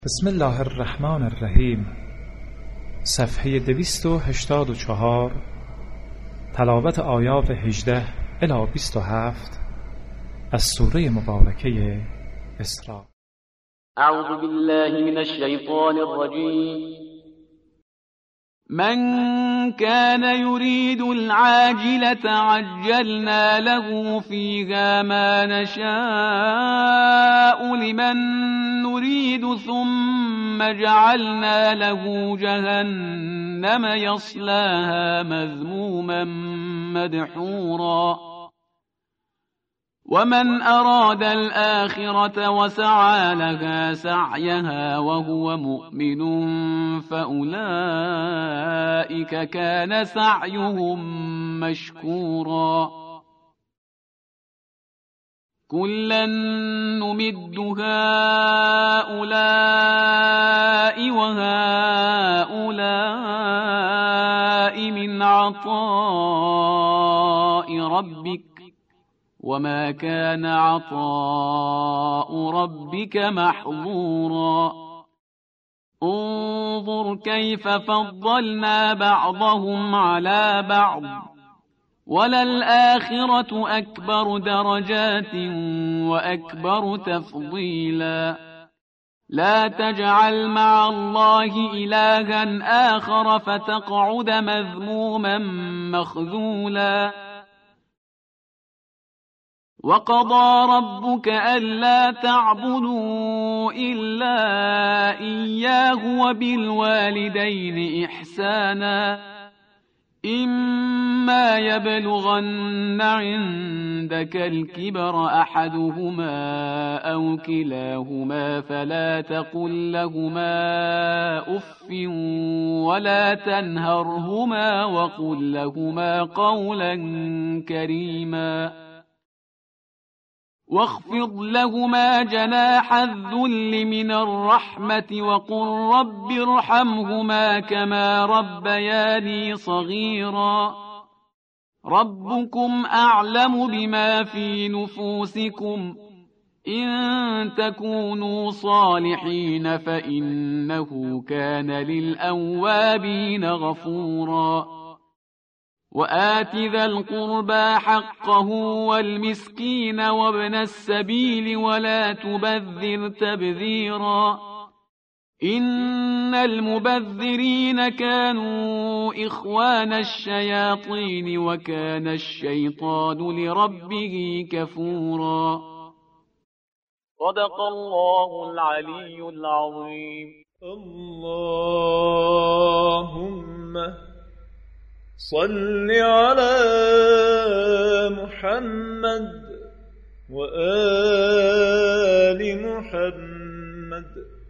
بسم الله الرحمن الرحیم. صفحه 284. تلاوت آیات 18 الی 27 از سوره مبارکه اسراء. اعوذ بالله من الشیطان الرجیم. من كان يريد العاجلة عجلنا له فيها ما نشاء لمن نريد ثم جعلنا له جهنم يصلاها مذموما مدحورا ومن أراد الآخرة وسعى لها سعيها وهو مؤمن فأولئك كان سعيهم مشكورا كلا نمد هؤلاء وهؤلاء من عطاء ربك وما كان عطاء ربك محظورا انظر كيف فضلنا بعضهم على بعض وللآخرة أكبر درجات وأكبر تفضيلا لا تجعل مع الله إلها آخر فتقعد مذموما مخذولا وقضى ربك ألا تعبدوا إلا إياه وبالوالدين إحسانا إما يبلغن عندك الكبر أحدهما أو كلاهما فلا تقل لهما أف ولا تنهرهما وقل لهما قولا كريما واخفض لهما جناح الذل من الرحمة وقل رب ارحمهما كما ربياني صغيرا ربكم أعلم بما في نفوسكم إن تكونوا صالحين فإنه كان للأوابين غفورا وآت ذا القربى حقه والمسكين وابن السبيل ولا تبذر تبذيرا إن المبذرين كانوا إخوان الشياطين وكان الشيطان لربه كفورا صدق الله العلي العظيم. اللهم صل على محمد وآل محمد.